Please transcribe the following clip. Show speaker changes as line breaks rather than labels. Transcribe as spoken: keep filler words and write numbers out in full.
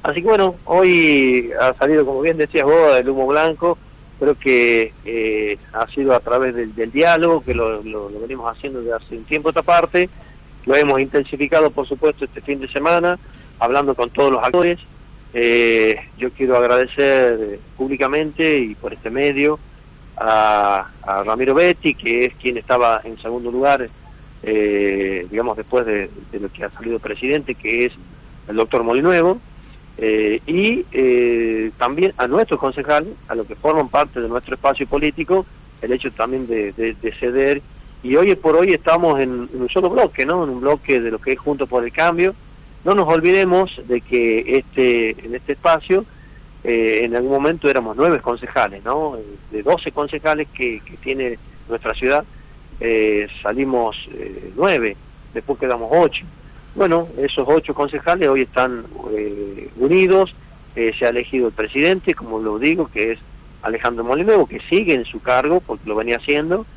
Así que bueno, hoy ha salido, como bien decías vos, el humo blanco. Creo que eh, ha sido a través del, del diálogo, que lo, lo, lo venimos haciendo desde hace un tiempo esta parte. Lo hemos intensificado, por supuesto, este fin de semana, hablando con todos los actores. Eh, yo quiero agradecer eh, públicamente y por este medio a, a Ramiro Betti, que es quien estaba en segundo lugar, eh, digamos, después de, de lo que ha salido presidente, que es el doctor Molinuevo. Eh, y eh, también a nuestros concejales, a los que forman parte de nuestro espacio político, el hecho también de, de, de ceder, y hoy por hoy estamos en, en un solo bloque, ¿no? En un bloque de lo que es Juntos por el Cambio. No nos olvidemos de que este en este espacio eh, en algún momento éramos nueve concejales, ¿no? De doce concejales que, que tiene nuestra ciudad, eh, salimos eh, nueve, después quedamos ocho. Bueno, esos ocho concejales hoy están eh, unidos, eh, se ha elegido el presidente, como lo digo, que es Alejandro Molinuevo, que sigue en su cargo, porque lo venía haciendo,